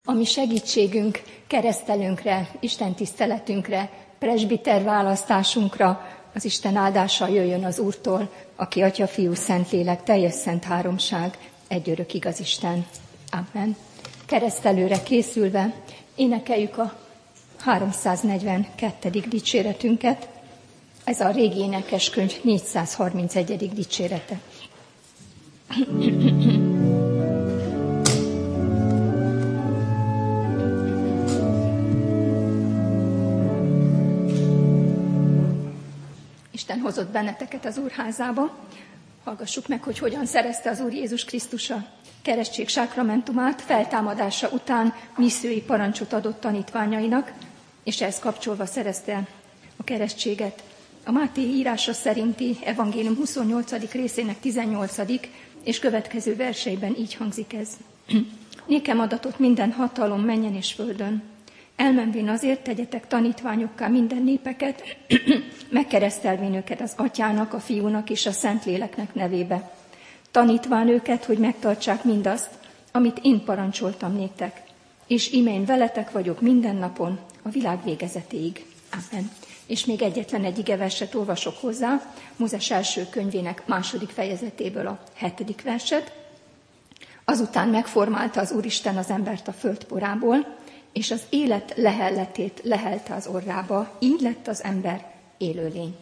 A mi segítségünk, keresztelünkre, Isten tiszteletünkre, presbiter választásunkra az Isten áldása jöjjön az Úrtól, aki Atya, Fiú, Szentlélek, teljes szent háromság, egy örök igaz Isten. Amen. Keresztelőre készülve énekeljük a 342. dicséretünket. Ez a régi énekeskönyv 431. dicsérete. Isten hozott benneteket az Úrházába. Hallgassuk meg, hogy hogyan szerezte az Úr Jézus Krisztus a keresztség sákramentumát, feltámadása után missziói parancsot adott tanítványainak, és ehhez kapcsolva szerezte a keresztséget. A Máté írása szerinti evangélium 28. részének 18. és következő verseiben így hangzik ez. Nékem adatot minden hatalom mennyen és földön. Elmenvén azért tegyetek tanítványokká minden népeket, megkeresztelvén őket az Atyának, a Fiúnak és a Szentléleknek nevébe. Tanítván őket, hogy megtartsák mindazt, amit én parancsoltam néktek. És íme én veletek vagyok minden napon, a világ végezetéig. Amen. És még egyetlen egy igeverset olvasok hozzá, Mózes első könyvének 2. fejezetéből a 7. verset. Azután megformálta az Úristen az embert a földporából, és az élet lehelletét lehelte az orrába, így lett az ember élőlény.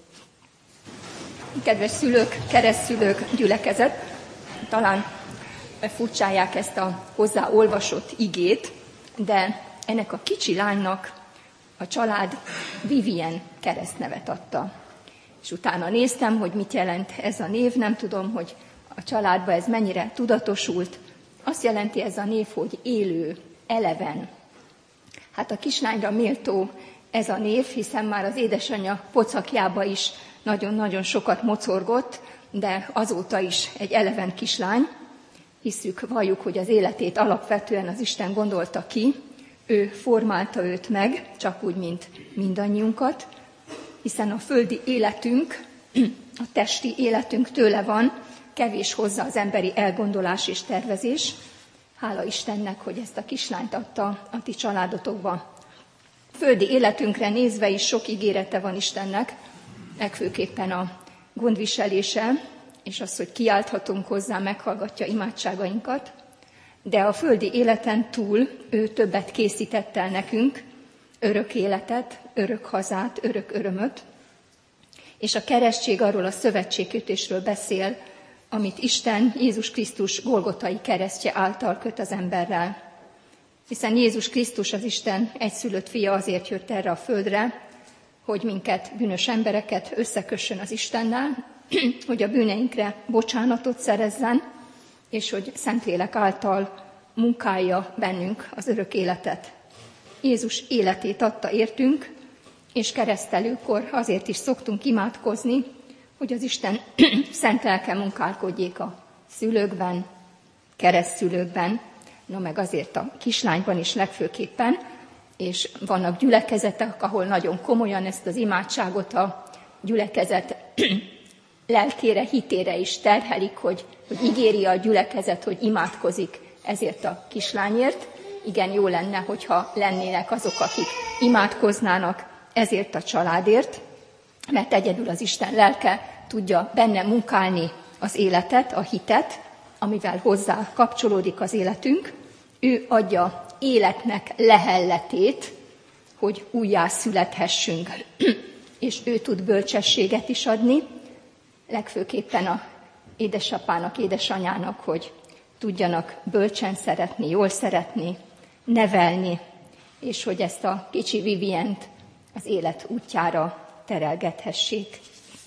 Kedves szülők, keresztszülők, gyülekezet, talán furcsálják ezt a hozzáolvasott igét, de ennek a kicsi lánynak a család Vivien keresztnevet adta. És utána néztem, hogy mit jelent ez a név, nem tudom, hogy a családban ez mennyire tudatosult. Azt jelenti ez a név, hogy élő, eleven. Hát a kislányra méltó ez a név, hiszen már az édesanyja pocakjába is nagyon-nagyon sokat mocorgott, de azóta is egy eleven kislány. Hiszük, valljuk, hogy az életét alapvetően az Isten gondolta ki, ő formálta őt meg, csak úgy, mint mindannyiunkat, hiszen a földi életünk, a testi életünk tőle van, kevés hozzá az emberi elgondolás és tervezés. Hála Istennek, hogy ezt a kislányt adta a ti családotokba. Földi életünkre nézve is sok ígérete van Istennek, legfőképpen a gondviselése, és az, hogy kiálthatunk hozzá, meghallgatja imádságainkat, de a földi életen túl ő többet készített el nekünk, örök életet, örök hazát, örök örömöt, és a keresztség arról a szövetségkötésről beszél, amit Isten Jézus Krisztus golgotai keresztje által köt az emberrel. Hiszen Jézus Krisztus, az Isten egyszülött fia azért jött erre a földre, hogy minket, bűnös embereket összekössön az Istennel, hogy a bűneinkre bocsánatot szerezzen, és hogy Szentlélek által munkálja bennünk az örök életet. Jézus életét adta értünk, és keresztelőkor azért is szoktunk imádkozni, hogy az Isten szent lelke munkálkodjék a szülőkben, keresztszülőkben, no meg azért a kislányban is legfőképpen, és vannak gyülekezetek, ahol nagyon komolyan ezt az imádságot a gyülekezet lelkére, hitére is terhelik, hogy ígéri a gyülekezet, hogy imádkozik ezért a kislányért. Igen, jó lenne, hogyha lennének azok, akik imádkoznának ezért a családért, mert egyedül az Isten lelke tudja benne munkálni az életet, a hitet, amivel hozzá kapcsolódik az életünk. Ő adja életnek lehelletét, hogy újjá születhessünk, és ő tud bölcsességet is adni, legfőképpen a édesapának, édesanyának, hogy tudjanak bölcsen szeretni, jól szeretni, nevelni, és hogy ezt a kicsi Vivient az élet útjára terelgethessék.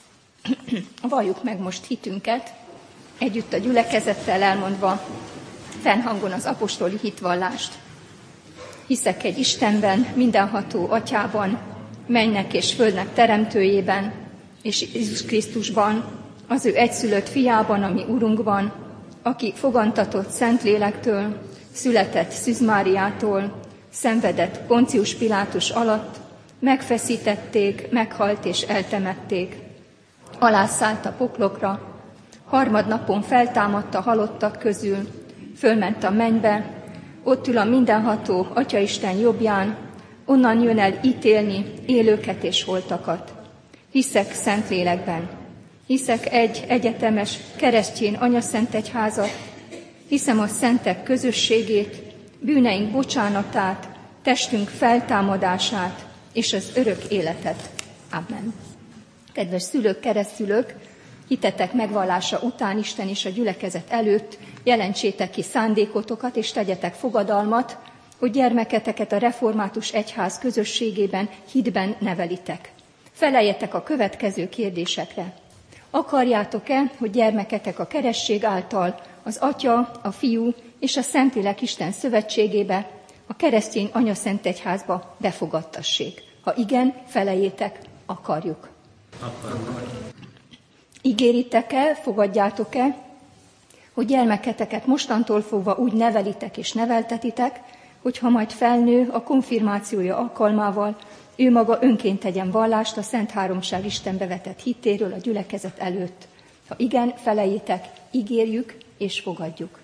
Valljuk meg most hitünket, együtt a gyülekezettel elmondva fennhangon az apostoli hitvallást. Hiszek egy Istenben, mindenható Atyában, mennek és földnek teremtőjében, és Jézus Krisztusban, az ő egyszülött fiában, ami Urunkban, aki fogantatott Szentlélektől, született Szűz Máriától, szenvedett Poncius Pilátus alatt, megfeszítették, meghalt és eltemették. Alászállt a poklokra, harmadnapon feltámadt a halottak közül, fölment a mennybe, Ott ül a mindenható Atyaisten jobbján, onnan jön el ítélni élőket és holtakat. Hiszek Szentlélekben, hiszek egy egyetemes keresztény anyaszent egyházat, hiszem a szentek közösségét, bűneink bocsánatát, testünk feltámadását és az örök életet. Amen. Kedves szülők, keresztszülők, hitetek megvallása után Isten és a gyülekezet előtt jelentsétek ki szándékotokat és tegyetek fogadalmat, hogy gyermeketeket a református egyház közösségében, hitben nevelitek. Feleljetek a következő kérdésekre. Akarjátok-e, hogy gyermeketek a keresztség által az Atya, a Fiú és a Szentlélek Isten szövetségébe, a keresztény anyaszent egyházba befogadtassék? Ha igen, feleljétek, akarjuk. Ígéritek-e, fogadjátok-e, hogy gyermeketeket mostantól fogva úgy nevelitek és neveltetitek, hogyha majd felnő a konfirmációja alkalmával, ő maga önként tegyen vallást a Szent Háromság Istenbe vetett hittéről a gyülekezet előtt. Ha igen, feleljétek, ígérjük és fogadjuk.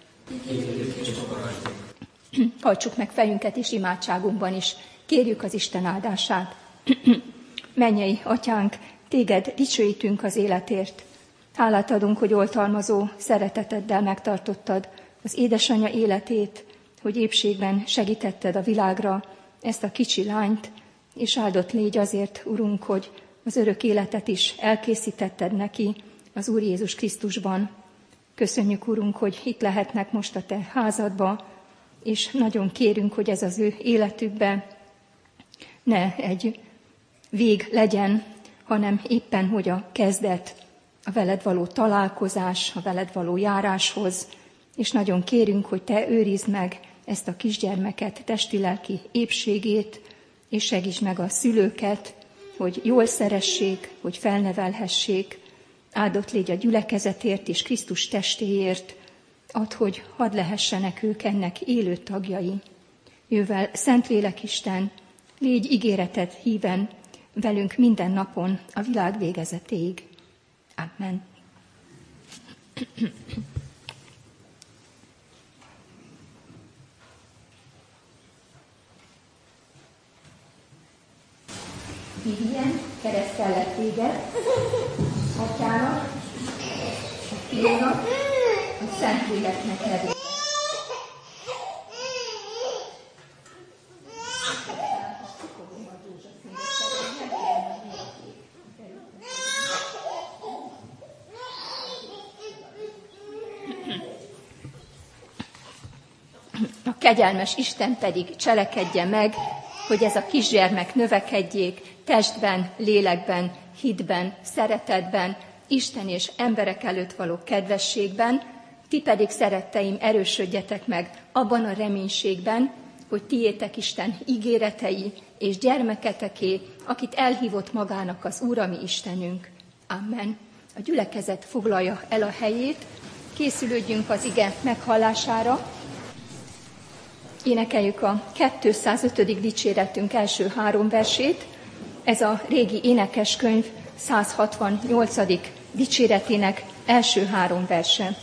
Hajtsuk meg fejünket is imádságunkban is, kérjük az Isten áldását. Mennyei Atyánk, téged dicsőítünk az életért. Hálát adunk, hogy oltalmazó szereteteddel megtartottad az édesanyja életét, hogy épségben segítetted a világra ezt a kicsi lányt, és áldott légy azért, Urunk, hogy az örök életet is elkészítetted neki az Úr Jézus Krisztusban. Köszönjük, Urunk, hogy itt lehetnek most a te házadba, és nagyon kérünk, hogy ez az ő életükben ne egy vég legyen, hanem éppen, hogy a kezdet, a veled való találkozás, a veled való járáshoz, és nagyon kérünk, hogy te őrizd meg ezt a kisgyermeket, testi-lelki épségét, és segíts meg a szülőket, hogy jól szeressék, hogy felnevelhessék. Áldott légy a gyülekezetért és Krisztus testéért, add, hogy hadd lehessenek ők ennek élő tagjai. Jövel, Szentlélek Isten, légy ígéreted híven velünk minden napon a világ végezetéig. Amen. Ilyen keresztellek téged, Atyának, a Fiúnak, a Szentléleknek nevében. A kegyelmes Isten pedig cselekedje meg, hogy ez a kisgyermek növekedjék testben, lélekben, hitben, szeretetben, Isten és emberek előtt való kedvességben, ti pedig, szeretteim, erősödjetek meg abban a reménységben, hogy tiétek Isten ígéretei és gyermeketeké, akit elhívott magának az Úr, a mi Istenünk. Amen. A gyülekezet foglalja el a helyét, készülődjünk az ige meghallására. Énekeljük a 205. dicséretünk első 3 versét. Ez a régi énekeskönyv 168. dicséretének első 3 verse.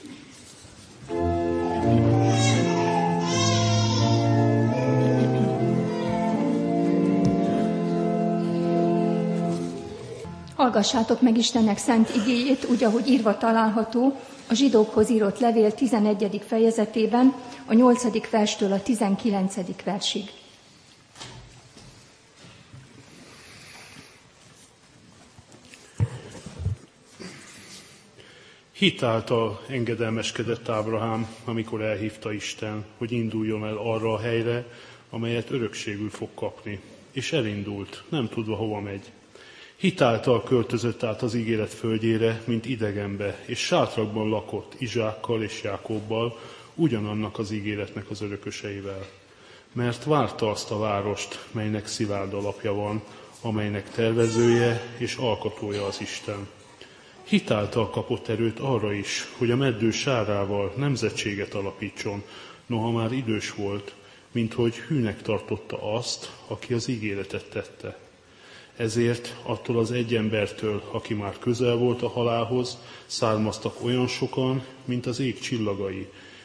Hallgassátok meg Istennek szent igéjét, úgy, ahogy írva található a zsidókhoz írott levél 11. fejezetében, a 8. verstől a 19. versig. Hit által engedelmeskedett Ábrahám, amikor elhívta Isten, hogy induljon el arra a helyre, amelyet örökségül fog kapni. És elindult, nem tudva hova megy. Hit által költözött át az ígéret földjére, mint idegenbe, és sátrakban lakott Izsákkal és Jákobbal, ugyanannak az ígéretnek az örököseivel. Mert várta azt a várost, melynek szilárd alapja van, amelynek tervezője és alkotója az Isten. Hit által kapott erőt arra is, hogy a meddő sárával nemzetséget alapítson, noha már idős volt, mint hogy hűnek tartotta azt, aki az ígéretet tette. Ezért attól az egy embertől, aki már közel volt a halálhoz, származtak olyan sokan, mint az ég csillagai,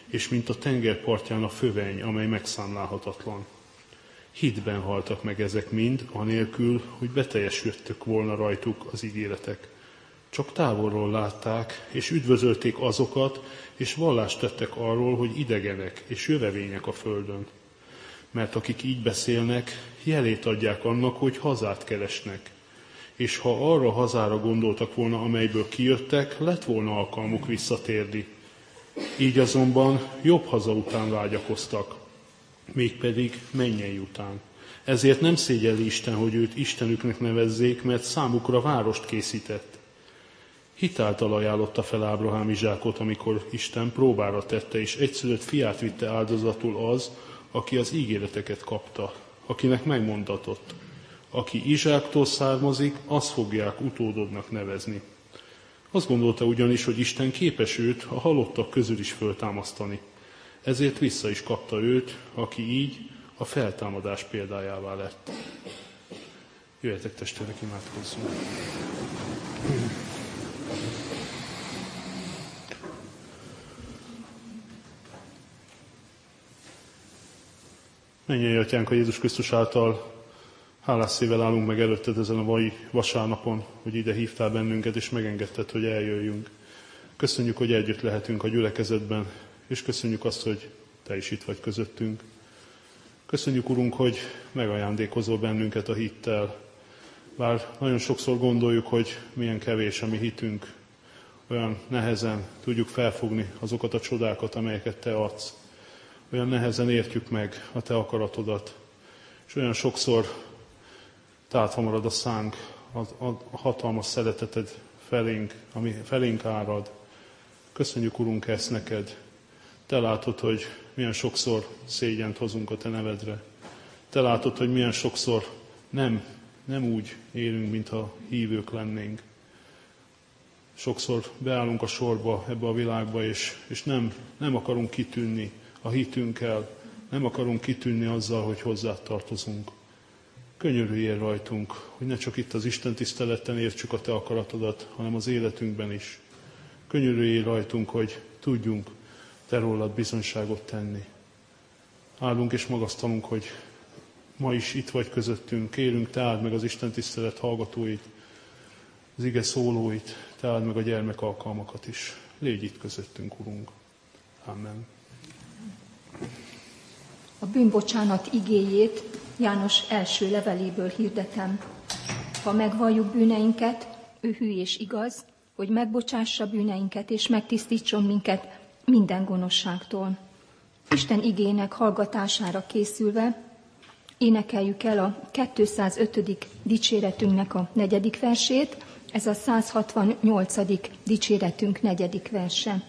és mint a tengerpartján a föveny, amely megszámlálhatatlan. Hitben haltak meg ezek mind, anélkül, hogy beteljesültek volna rajtuk az ígéretek. Csak távolról látták, és üdvözölték azokat, és vallást tettek arról, hogy idegenek és jövevények a földön. Mert akik így beszélnek, jelét adják annak, hogy hazát keresnek. És ha arra a hazára gondoltak volna, amelyből kijöttek, lett volna alkalmuk visszatérni. Így azonban jobb haza után vágyakoztak, mégpedig mennyei után. Ezért nem szégyelli Isten, hogy őt Istenüknek nevezzék, mert számukra várost készített. Hitáltal ajánlotta fel Ábrahám Izsákot, amikor Isten próbára tette, és egyszülött fiát vitte áldozatul az, aki az ígéreteket kapta, akinek megmondatott. Aki Izsáktól származik, azt fogják utódodnak nevezni. Azt gondolta ugyanis, hogy Isten képes őt a halottak közül is föltámasztani. Ezért vissza is kapta őt, aki így a feltámadás példájává lett. Jöjjetek, testvérek, imádkozzunk! Mennyei Atyánk, a Jézus Krisztus által hálás szívvel állunk meg előtted ezen a mai vasárnapon, hogy ide hívtál bennünket, és megengedted, hogy eljöjjünk. Köszönjük, hogy együtt lehetünk a gyülekezetben, és köszönjük azt, hogy te is itt vagy közöttünk. Köszönjük, Urunk, hogy megajándékozol bennünket a hittel. Bár nagyon sokszor gondoljuk, hogy milyen kevés a mi hitünk, olyan nehezen tudjuk felfogni azokat a csodákat, amelyeket te adsz. Olyan nehezen értjük meg a te akaratodat, és olyan sokszor tátva marad a szánk, a hatalmas szereteted felénk, ami felénk árad. Köszönjük, Urunk, ezt neked. Te látod, hogy milyen sokszor szégyent hozunk a te nevedre. Te látod, hogy milyen sokszor nem úgy élünk, mintha hívők lennénk. Sokszor beállunk a sorba ebbe a világba, és nem akarunk kitűnni a hitünkkel, nem akarunk kitűnni azzal, hogy hozzád tartozunk. Könyörüljél rajtunk, hogy ne csak itt az Isten tiszteleten értsük a te akaratodat, hanem az életünkben is. Könyörüljél rajtunk, hogy tudjunk te rólad bizonyságot tenni. Áldunk és magasztalunk, hogy ma is itt vagy közöttünk. Kérünk, te áld meg az Isten tisztelet hallgatóit, az ige szólóit, te áld meg a gyermek alkalmakat is. Légy itt közöttünk, Urunk. Amen. A bűnbocsánat igéjét János első leveléből hirdetem. Ha megvalljuk bűneinket, ő hű és igaz, hogy megbocsássa bűneinket és megtisztítson minket minden gonoszságtól. Isten igének hallgatására készülve énekeljük el a 205. dicséretünknek a 4. versét, ez a 168. dicséretünk 4. verse.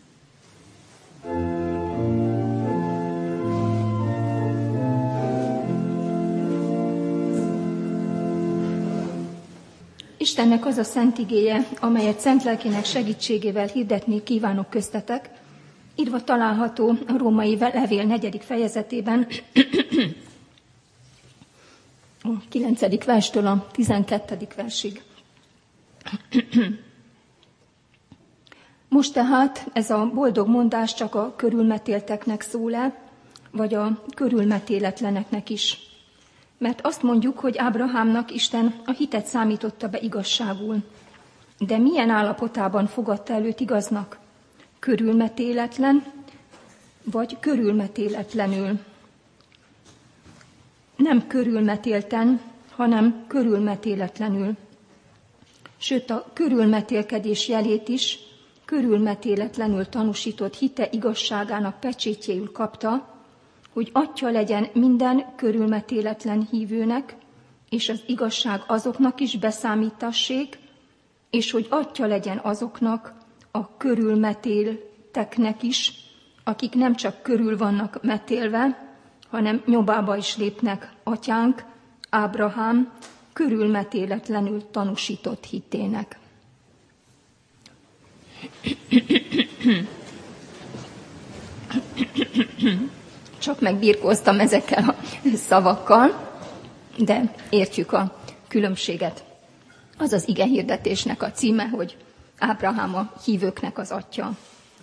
Istennek az a szent igéje, amelyet szent lelkének segítségével hirdetni kívánok köztetek, írva található a római levél 4. fejezetében, a 9. verstől a 12. versig. Most tehát ez a boldog mondás csak a körülmetélteknek szól-e, vagy a körülmetéletleneknek is. Mert azt mondjuk, hogy Ábrahámnak Isten a hitet számította be igazságul. De milyen állapotában fogadta el őt igaznak? Körülmetéletlen, vagy körülmetéletlenül? Nem körülmetélten, hanem körülmetéletlenül. Sőt, a körülmetélkedés jelét is körülmetéletlenül tanúsított hite igazságának pecsétjéül kapta, hogy atya legyen minden körülmetéletlen hívőnek, és az igazság azoknak is beszámítassék, és hogy atya legyen azoknak a körülmetélteknek is, akik nem csak körül vannak metélve, hanem nyomába is lépnek atyánk, Ábrahám körülmetéletlenül tanúsított hitének. Csak megbirkóztam ezekkel a szavakkal, de értjük a különbséget. Az az igehirdetésnek a címe, hogy Ábrahám a hívőknek az atya.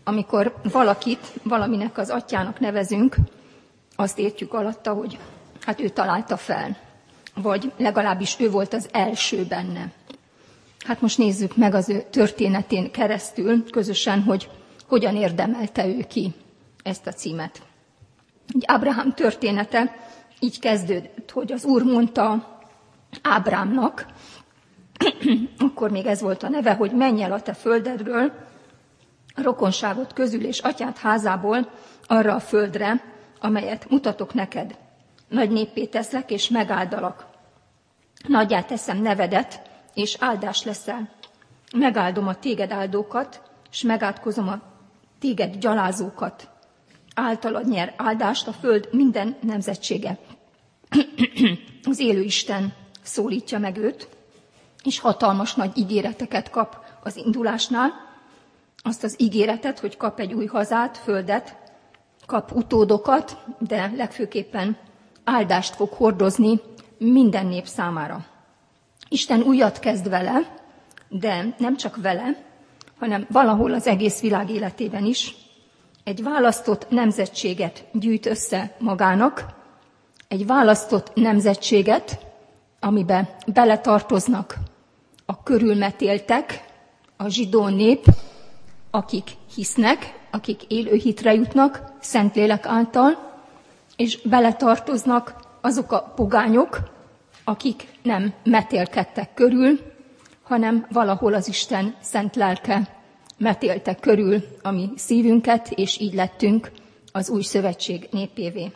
amikor valakit valaminek az atyának nevezünk, azt értjük alatta, hogy hát ő találta fel, vagy legalábbis ő volt az első benne. Hát most nézzük meg az ő történetén keresztül közösen, hogy hogyan érdemelte ő ki ezt a címet. Ábrahám története így kezdődött, hogy az Úr mondta Ábrámnak, akkor még ez volt a neve, hogy menj el a te földedről, a rokonságot közül és atyád házából arra a földre, amelyet mutatok neked. Nagy néppé teszlek, és megáldalak. Nagyjá teszem nevedet, és áldás leszel. Megáldom a téged áldókat, és megátkozom a téged gyalázókat. Általad nyer áldást a föld minden nemzetsége. Az élő Isten szólítja meg őt, és hatalmas nagy ígéreteket kap az indulásnál. Azt az ígéretet, hogy kap egy új hazát, földet, kap utódokat, de legfőképpen áldást fog hordozni minden nép számára. Isten újat kezd vele, de nem csak vele, hanem valahol az egész világ életében is. Egy választott nemzetséget gyűjt össze magának, egy választott nemzetséget, amiben beletartoznak a körülmetéltek, a zsidó nép, akik hisznek, akik élő hitre jutnak Szentlélek által, és beletartoznak azok a pogányok, akik nem metélkedtek körül, hanem valahol az Isten szent lelke metélte körül a mi szívünket, és így lettünk az új szövetség népévé.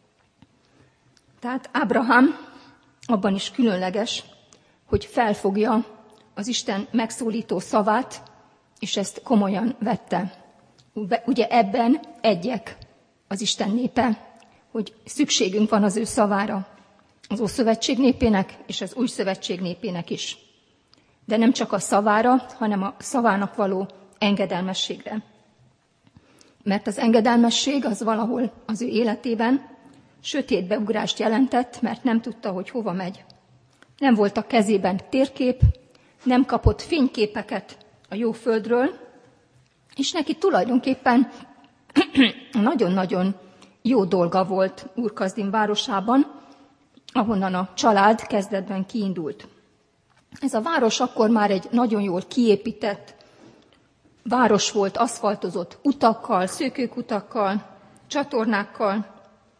Tehát Ábrahám abban is különleges, hogy felfogja az Isten megszólító szavát, és ezt komolyan vette. Ugye ebben egyek az Isten népe, hogy szükségünk van az ő szavára, az Ószövetség népének és az Új Szövetség népének is. De nem csak a szavára, hanem a szavának való engedelmességre. Mert az engedelmesség az valahol az ő életében sötétbeugrást jelentett, mert nem tudta, hogy hova megy. Nem volt a kezében térkép, nem kapott fényképeket a jó földről, és neki tulajdonképpen nagyon-nagyon jó dolga volt Úr-Kasdim városában, ahonnan a család kezdetben kiindult. Ez a város akkor már egy nagyon jól kiépített város volt, aszfaltozott utakkal, szökőkutakkal, csatornákkal.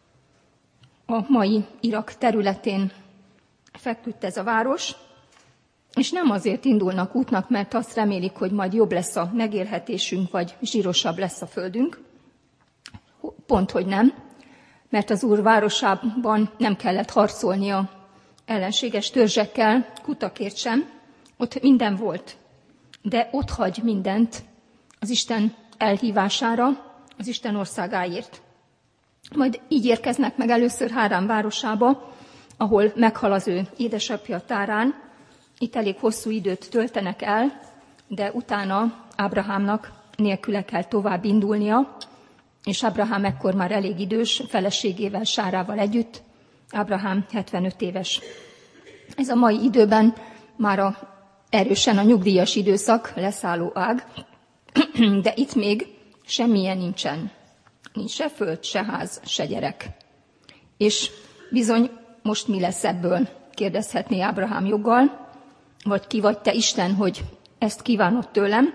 A mai Irak területén feküdt ez a város, és nem azért indulnak útnak, mert azt remélik, hogy majd jobb lesz a megélhetésünk, vagy zsírosabb lesz a földünk. Pont, hogy nem, mert az Úr városában nem kellett harcolnia ellenséges törzsekkel, kutakért sem, ott minden volt. De ott hagy mindent az Isten elhívására, az Isten országáért. Majd így érkeznek meg először Hárán városába, ahol meghal az ő édesapja Tárán. Itt elég hosszú időt töltenek el, de utána Ábrahámnak nélküle kell tovább indulnia, és Ábrahám ekkor már elég idős, feleségével, Sárával együtt. Ábrahám 75 éves. Ez a mai időben már erősen a nyugdíjas időszak, leszálló ág, de itt még semmilyen nincsen. Nincs se föld, se ház, se gyerek. És bizony most mi lesz ebből? Kérdezhetné Ábrahám joggal, vagy ki vagy te Isten, hogy ezt kívánod tőlem?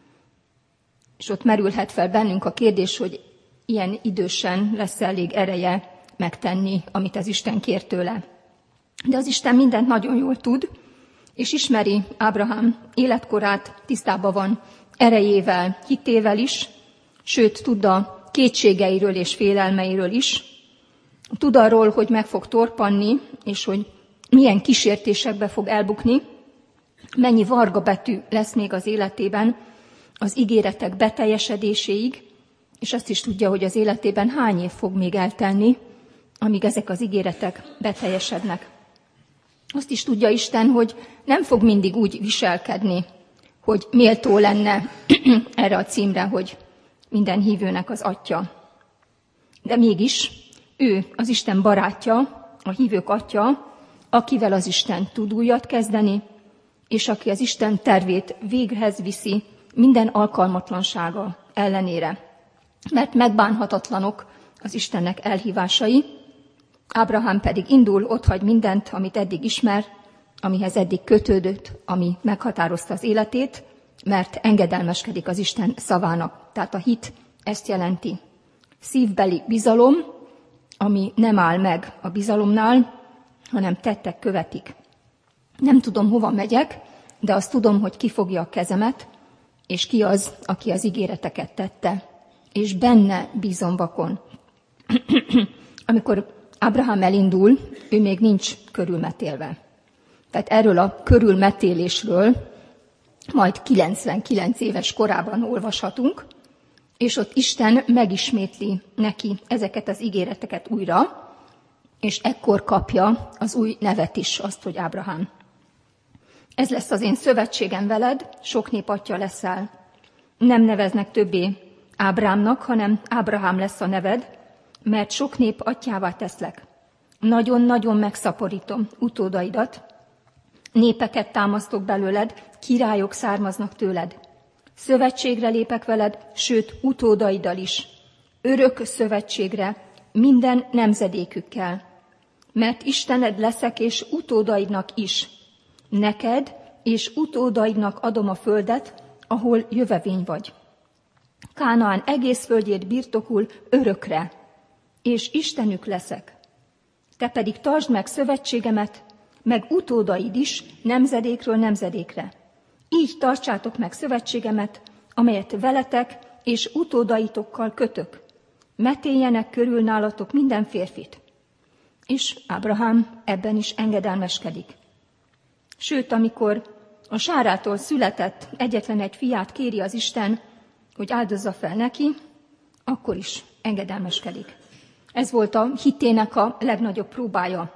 És ott merülhet fel bennünk a kérdés, hogy ilyen idősen lesz elég ereje megtenni, amit az Isten kér tőle. De az Isten mindent nagyon jól tud, és ismeri Ábrahám életkorát, tisztában van erejével, hitével is, sőt, tud a kétségeiről és félelmeiről is. Tud arról, hogy meg fog torpanni, és hogy milyen kísértésekbe fog elbukni, mennyi varga betű lesz még az életében az ígéretek beteljesedéséig, és azt is tudja, hogy az életében hány év fog még eltelni, amíg ezek az ígéretek beteljesednek. Azt is tudja Isten, hogy nem fog mindig úgy viselkedni, hogy méltó lenne erre a címre, hogy minden hívőnek az atya. De mégis ő az Isten barátja, a hívők atya, akivel az Isten tud újat kezdeni, és aki az Isten tervét véghez viszi minden alkalmatlansága ellenére. Mert megbánhatatlanok az Istennek elhívásai, Ábrahám pedig indul, otthagy mindent, amit eddig ismer, amihez eddig kötődött, ami meghatározta az életét, mert engedelmeskedik az Isten szavának. Tehát a hit ezt jelenti. Szívbeli bizalom, ami nem áll meg a bizalomnál, hanem tettek követik. Nem tudom, hova megyek, de azt tudom, hogy ki fogja a kezemet, és ki az, aki az ígéreteket tette, és benne bízom vakon. Amikor Ábrahám elindul, ő még nincs körülmetélve. Tehát erről a körülmetélésről majd 99 éves korában olvashatunk, és ott Isten megismétli neki ezeket az ígéreteket újra, és ekkor kapja az új nevet is, azt, hogy Ábrahám. Ez lesz az én szövetségem veled, sok nép atya leszel. Nem neveznek többé Ábrámnak, hanem Ábrahám lesz a neved, mert sok nép atyává teszlek. Nagyon-nagyon megszaporítom utódaidat, népeket támasztok belőled, királyok származnak tőled. Szövetségre lépek veled, sőt utódaiddal is. Örök szövetségre, minden nemzedékükkel. Mert Istened leszek, és utódaidnak is. Neked és utódaidnak adom a földet, ahol jövevény vagy. Kánaán egész földjét birtokul örökre, és Istenük leszek. Te pedig tartsd meg szövetségemet, meg utódaid is nemzedékről nemzedékre. Így tartsátok meg szövetségemet, amelyet veletek és utódaitokkal kötök. Metéljenek körül nálatok minden férfit. És Ábrahám ebben is engedelmeskedik. Sőt, amikor a Sárától született egyetlen egy fiát kéri az Isten, hogy áldozza fel neki, akkor is engedelmeskedik. Ez volt a hitének a legnagyobb próbája.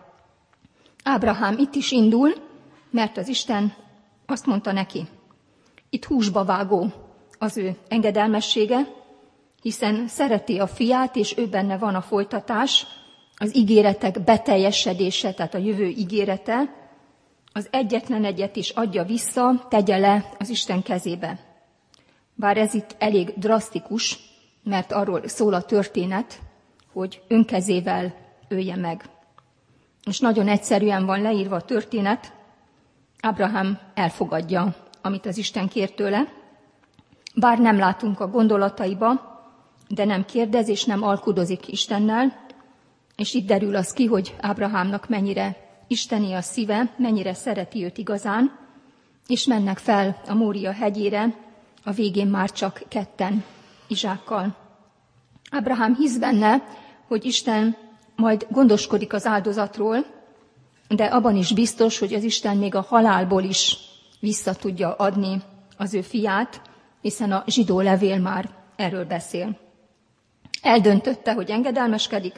Ábrahám itt is indul, mert az Isten azt mondta neki, itt húsba vágó az ő engedelmessége, hiszen szereti a fiát, és ő benne van a folytatás, az ígéretek beteljesedése, tehát a jövő ígérete, az egyetlen egyet is adja vissza, tegye le az Isten kezébe. Bár ez itt elég drasztikus, mert arról szól a történet, hogy önkezével ölje meg. És nagyon egyszerűen van leírva a történet, Ábrahám elfogadja, amit az Isten kér tőle, bár nem látunk a gondolataiba, de nem kérdez és nem alkudozik Istennel, és itt derül az ki, hogy Ábrahámnak mennyire isteni a szíve, mennyire szereti őt igazán, és mennek fel a Mória hegyére, a végén már csak ketten Izsákkal. Ábrahám hisz benne, hogy Isten majd gondoskodik az áldozatról, de abban is biztos, hogy az Isten még a halálból is vissza tudja adni az ő fiát, hiszen a zsidó levél már erről beszél. Eldöntötte, hogy engedelmeskedik,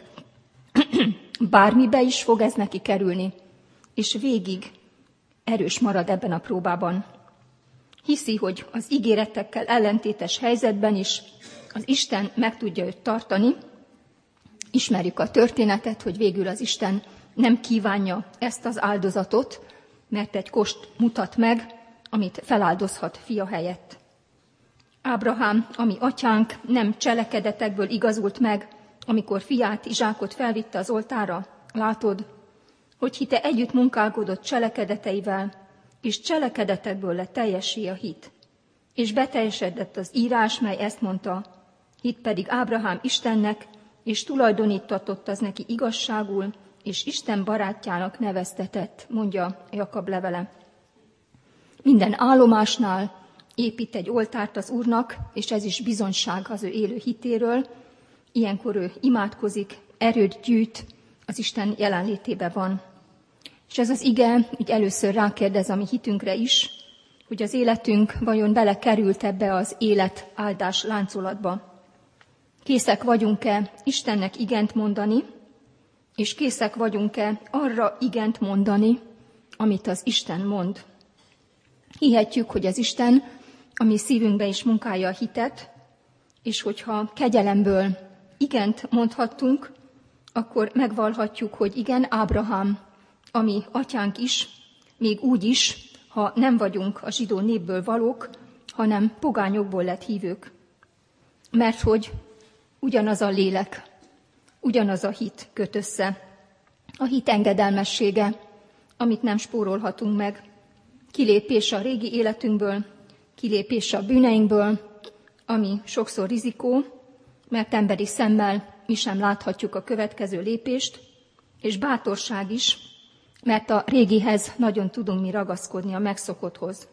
bármibe is fog ez neki kerülni, és végig erős marad ebben a próbában. Hiszi, hogy az ígéretekkel ellentétes helyzetben is az Isten meg tudja őt tartani. Ismerjük a történetet, hogy végül az Isten nem kívánja ezt az áldozatot, mert egy kost mutat meg, amit feláldozhat fia helyett. Ábrahám, ami atyánk, nem cselekedetekből igazult meg, amikor fiát, Izsákot felvitte az oltára. Látod, hogy hite együtt munkálkodott cselekedeteivel, és cselekedetekből lett teljessé a hit. És beteljesedett az írás, mely ezt mondta, hit pedig Ábrahám Istennek, és tulajdonítatott az neki igazságul, és Isten barátjának neveztetett, mondja Jakab levele. Minden állomásnál épít egy oltárt az Úrnak, és ez is bizonyság az ő élő hitéről. Ilyenkor ő imádkozik, erőt gyűjt, az Isten jelenlétében van. És ez az ige úgy először rákérdez a mi hitünkre is, hogy az életünk vajon belekerült ebbe az élet áldás láncolatba. Készek vagyunk-e Istennek igent mondani, és készek vagyunk-e arra igent mondani, amit az Isten mond. Hihetjük, hogy az Isten a mi szívünkbe is munkálja a hitet, és hogyha kegyelemből igent mondhattunk, akkor megvallhatjuk, hogy igen, Ábrahám, ami atyánk is, még úgy is, ha nem vagyunk a zsidó népből valók, hanem pogányokból lett hívők. mert hogy ugyanaz a lélek, ugyanaz a hit köt össze. A hit engedelmessége, amit nem spórolhatunk meg. Kilépés a régi életünkből, kilépés a bűneinkből, ami sokszor rizikó, mert emberi szemmel mi sem láthatjuk a következő lépést, és bátorság is, mert a régihez nagyon tudunk mi ragaszkodni, a megszokotthoz.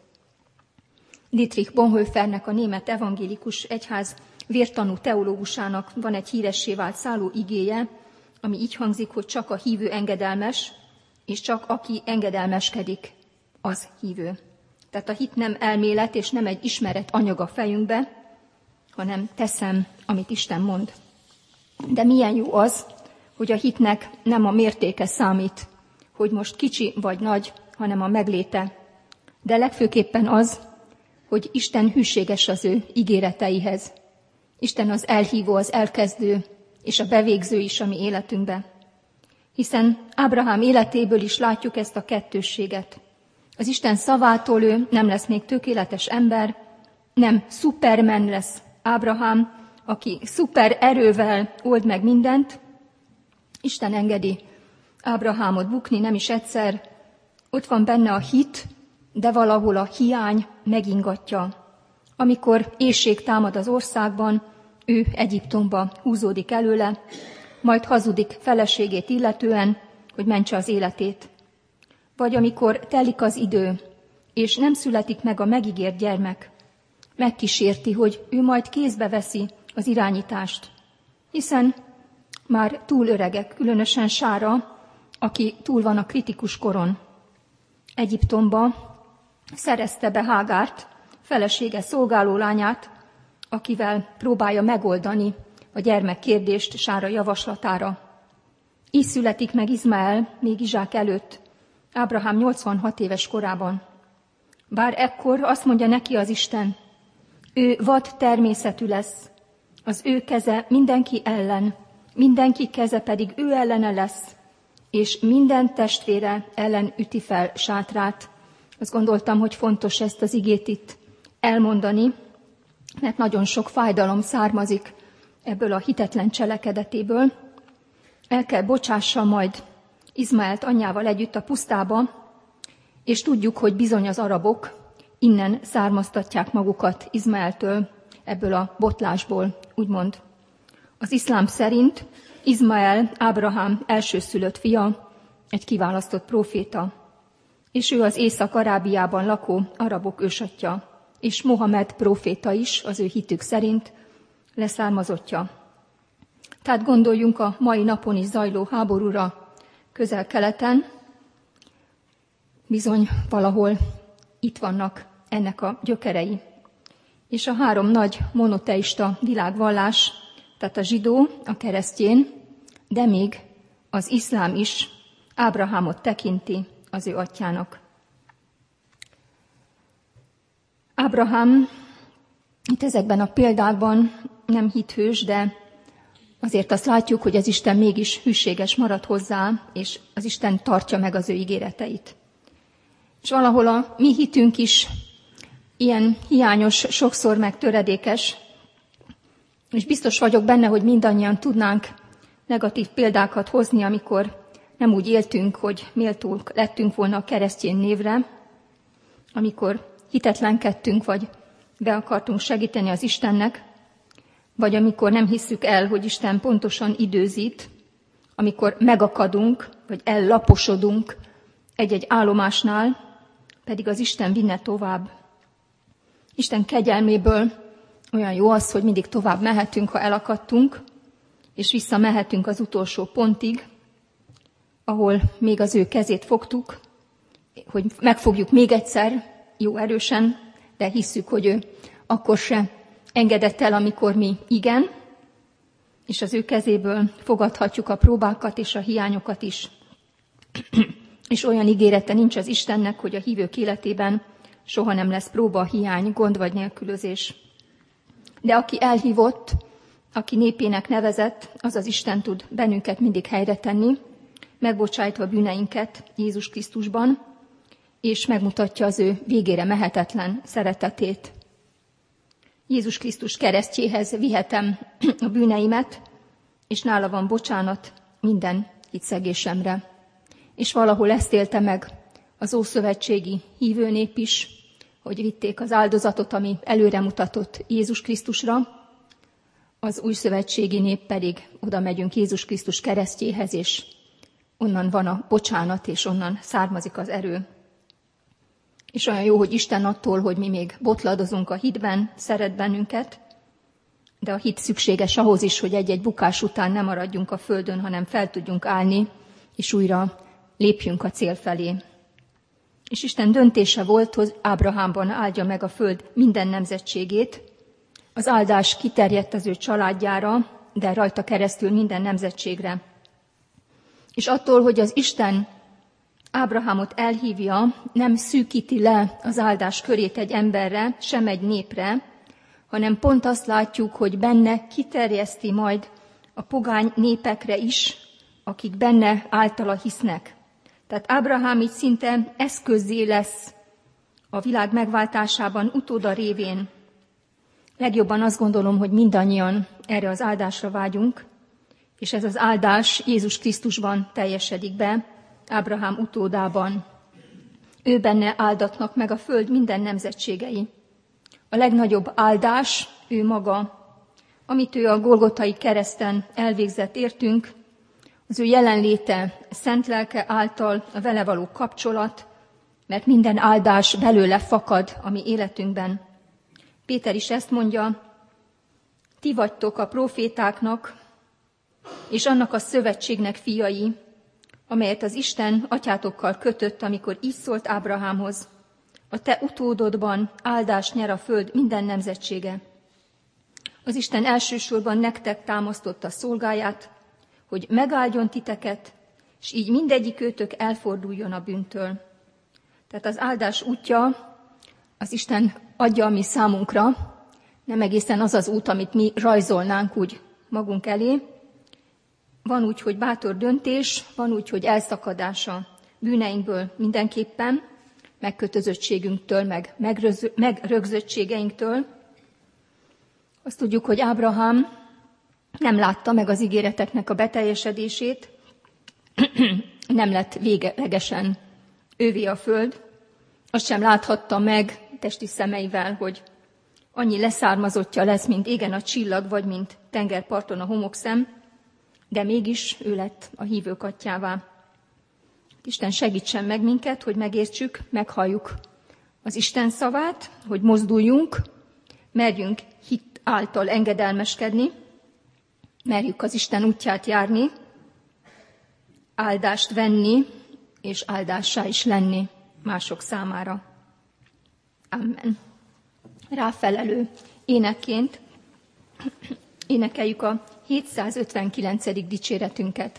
Dietrich Bonhoeffernek, a német evangélikus egyház vértanú teológusának van egy híressé vált szálló igéje, ami így hangzik, hogy csak a hívő engedelmes, és csak aki engedelmeskedik, az hívő. Tehát a hit nem elmélet, és nem egy ismeret anyag a fejünkbe, hanem teszem, amit Isten mond. De milyen jó az, hogy a hitnek nem a mértéke számít, hogy most kicsi vagy nagy, hanem a megléte. De legfőképpen az, hogy Isten hűséges az ő ígéreteihez. Isten az elhívó, az elkezdő, és a bevégző is a mi életünkbe. Hiszen Ábrahám életéből is látjuk ezt a kettősséget. Az Isten szavától ő nem lesz még tökéletes ember, nem szupermen lesz Ábrahám, aki szuper erővel old meg mindent. Isten engedi Ábrahámot bukni, nem is egyszer. Ott van benne a hit, de valahol a hiány megingatja. Amikor éhség támad az országban, ő Egyiptomba húzódik előle, majd hazudik feleségét illetően, hogy mentse az életét. Vagy amikor telik az idő, és nem születik meg a megígért gyermek, megkísérti, hogy ő majd kézbe veszi az irányítást, hiszen már túl öregek, különösen Sára, aki túl van a kritikus koron. Egyiptomba szerezte be Hágárt, felesége szolgálólányát, akivel próbálja megoldani a gyermekkérdést Sára javaslatára. Így születik meg Izmael még Izsák előtt, Ábrahám 86 éves korában. Bár ekkor azt mondja neki az Isten, ő vad természetű lesz, az ő keze mindenki ellen, mindenki keze pedig ő ellene lesz, és minden testvére ellen üti fel sátrát. Azt gondoltam, hogy fontos ezt az igét itt elmondani, mert nagyon sok fájdalom származik ebből a hitetlen cselekedetéből. El kell bocsássa majd Izmaelt anyjával együtt a pusztába, és tudjuk, hogy bizony az arabok innen származtatják magukat Izmaeltől, ebből a botlásból, úgymond. Az iszlám szerint Izmael Ábrahám elsőszülött fia, egy kiválasztott próféta, és ő az Észak-Arábiában lakó arabok ősatja, és Mohamed próféta is, az ő hitük szerint leszármazottja. Tehát gondoljunk a mai napon is zajló háborúra Közel-Keleten, bizony valahol itt vannak ennek a gyökerei. És a három nagy monoteista világvallás, tehát a zsidó, a keresztjén, de még az iszlám is Ábrahámot tekinti az ő atyjának. Ábrahám itt ezekben a példákban nem hithős, de azért azt látjuk, hogy az Isten mégis hűséges marad hozzá, és az Isten tartja meg az ő ígéreteit. És valahol a mi hitünk is ilyen hiányos, sokszor meg töredékes, és biztos vagyok benne, hogy mindannyian tudnánk negatív példákat hozni, amikor nem úgy éltünk, hogy méltók lettünk volna a keresztény névre, amikor hitetlenkedtünk, vagy be akartunk segíteni az Istennek, vagy amikor nem hisszük el, hogy Isten pontosan időzít, amikor megakadunk, vagy ellaposodunk egy-egy állomásnál, pedig az Isten vinne tovább. Isten kegyelméből olyan jó az, hogy mindig tovább mehetünk, ha elakadtunk, és visszamehetünk az utolsó pontig, ahol még az ő kezét fogtuk, hogy megfogjuk még egyszer, jó erősen, de hisszük, hogy ő akkor se engedett el, amikor mi igen, és az ő kezéből fogadhatjuk a próbákat és a hiányokat is. És olyan ígérete nincs az Istennek, hogy a hívők életében soha nem lesz próba, hiány, gond vagy nélkülözés. De aki elhívott, aki népének nevezett, az az Isten tud bennünket mindig helyre tenni, megbocsájtva bűneinket Jézus Krisztusban, és megmutatja az ő végére mehetetlen szeretetét. Jézus Krisztus keresztjéhez vihetem a bűneimet, és nála van bocsánat minden hitszegésemre. És valahol ezt élte meg az ószövetségi hívőnép is, hogy vitték az áldozatot, ami előremutatott Jézus Krisztusra, az újszövetségi nép pedig oda megyünk Jézus Krisztus keresztjéhez, és onnan van a bocsánat, és onnan származik az erő. És olyan jó, hogy Isten attól, hogy mi még botladozunk a hitben, szeret bennünket, de a hit szükséges ahhoz is, hogy egy-egy bukás után ne maradjunk a földön, hanem fel tudjunk állni, és újra lépjünk a cél felé. És Isten döntése volt, hogy Ábrahámban áldja meg a föld minden nemzetségét. Az áldás kiterjedt az ő családjára, de rajta keresztül minden nemzetségre. És attól, hogy az Isten Ábrahámot elhívja, nem szűkíti le az áldás körét egy emberre, sem egy népre, hanem pont azt látjuk, hogy benne kiterjeszti majd a pogány népekre is, akik benne általa hisznek. Tehát Ábrahám így szinte eszközzé lesz a világ megváltásában utóda révén. Legjobban azt gondolom, hogy mindannyian erre az áldásra vágyunk, és ez az áldás Jézus Krisztusban teljesedik be, Ábrahám utódában. Ő benne áldatnak meg a föld minden nemzetségei. A legnagyobb áldás ő maga, amit ő a Golgotai kereszten elvégzett értünk, az ő jelenléte, szent lelke által a vele való kapcsolat, mert minden áldás belőle fakad a mi életünkben. Péter is ezt mondja, ti vagytok a prófétáknak és annak a szövetségnek fiai, amelyet az Isten atyátokkal kötött, amikor így szólt Ábrahámhoz. A te utódodban áldást nyer a föld minden nemzetsége. Az Isten elsősorban nektek támasztotta szolgáját, hogy megáldjon titeket, és így mindegyikőtök elforduljon a bűntől. Tehát az áldás útja az Isten adja a mi számunkra, nem egészen az az út, amit mi rajzolnánk úgy magunk elé. Van úgy, hogy bátor döntés, van úgy, hogy elszakadása bűneinkből mindenképpen, megkötözöttségünktől, megrögzöttségeinktől. Azt tudjuk, hogy Ábrahám nem látta meg az ígéreteknek a beteljesedését, nem lett véglegesen ővé a föld, azt sem láthatta meg testi szemeivel, hogy annyi leszármazottja lesz, mint égen a csillag, vagy mint tengerparton a homokszem, de mégis ő lett a hívők atyjává. Isten segítsen meg minket, hogy megértsük, meghalljuk az Isten szavát, hogy mozduljunk, merjünk hit által engedelmeskedni, merjük az Isten útját járni, áldást venni, és áldássá is lenni mások számára. Amen. Ráfelelő énekként énekeljük a 759. dicséretünket.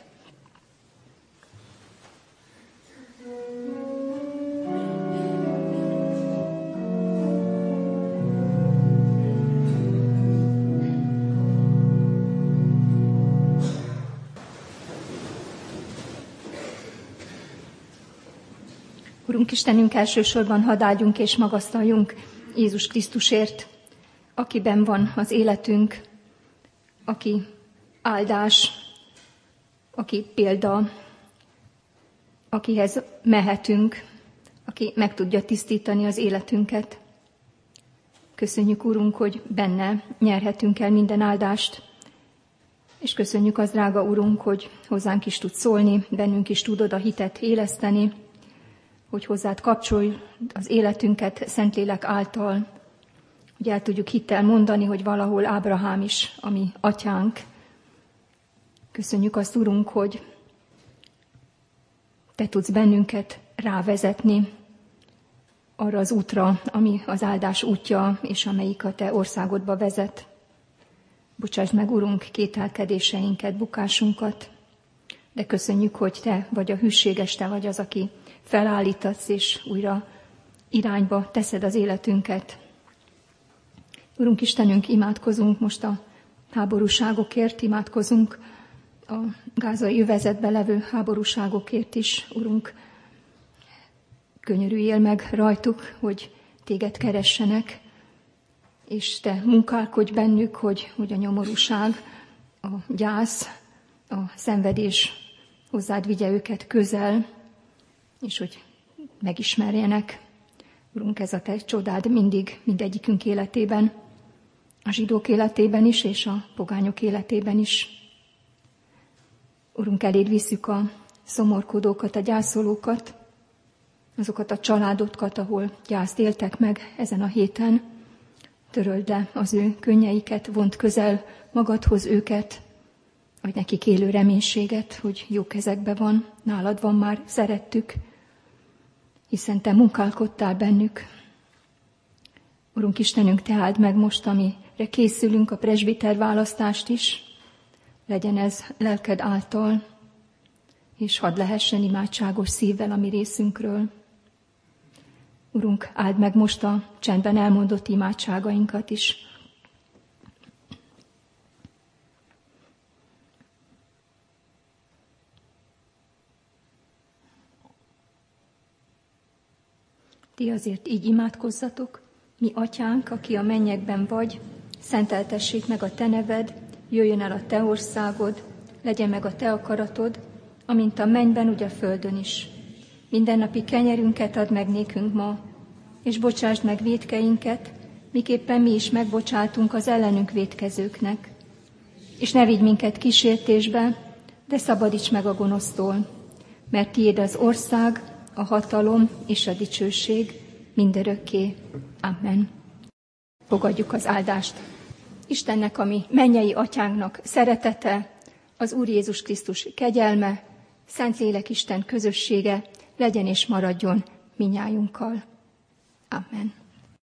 Urunk Istenünk, elsősorban hadd áldjunk és magasztaljunk Jézus Krisztusért, akiben van az életünk, aki áldás, aki példa, akihez mehetünk, aki meg tudja tisztítani az életünket. Köszönjük, Urunk, hogy benne nyerhetünk el minden áldást, és köszönjük az, drága Urunk, hogy hozzánk is tudsz szólni, bennünk is tudod a hitet éleszteni, hogy hozzád kapcsolj az életünket Szentlélek által, hogy el tudjuk hittel mondani, hogy valahol Ábrahám is a mi atyánk. Köszönjük azt, Urunk, hogy te tudsz bennünket rávezetni arra az útra, ami az áldás útja, és amelyik a te országodba vezet. Bocsásd meg, Urunk, kételkedéseinket, bukásunkat, de köszönjük, hogy te vagy a hűséges, te vagy az, aki felállítasz, és újra irányba teszed az életünket. Urunk Istenünk, imádkozunk most a háborúságokért, imádkozunk a gázai övezetben levő háborúságokért is. Urunk, könyörüljél meg rajtuk, hogy téged keressenek, és Te munkálkodj bennük, hogy a nyomorúság, a gyász, a szenvedés hozzád vigye őket közel, és hogy megismerjenek. Urunk, ez a Te csodád mindig, mindegyikünk életében, a zsidók életében is, és a pogányok életében is. Urunk, eléd visszük a szomorkodókat, a gyászolókat, azokat a családokat, ahol gyászt éltek meg ezen a héten. Töröld le az ő könnyeiket, vond közel magadhoz őket, adj nekik élő reménységet, hogy jó kezekben van, nálad van már szerettük, hiszen Te munkálkodtál bennük. Urunk Istenünk, Te áld meg most, amire készülünk, a presbiter választást is, legyen ez lelked által, és hadd lehessen imádságos szívvel a mi részünkről. Urunk, áld meg most a csendben elmondott imádságainkat is. Ti azért így imádkozzatok: mi atyánk, aki a mennyekben vagy, szenteltessék meg a Te neved, jöjjön el a Te országod, legyen meg a Te akaratod, amint a mennyben, úgy a földön is. Mindennapi kenyerünket add meg nékünk ma, és bocsásd meg vétkeinket, miképpen mi is megbocsátunk az ellenünk vétkezőknek. És ne vigy minket kísértésbe, de szabadíts meg a gonosztól, mert Tiéd az ország, a hatalom és a dicsőség mindörökké. Amen. Fogadjuk az áldást. Istennek, ami mennyei atyánknak szeretete, az Úr Jézus Krisztus kegyelme, Szentlélek Isten közössége legyen és maradjon minnyájunkkal. Amen.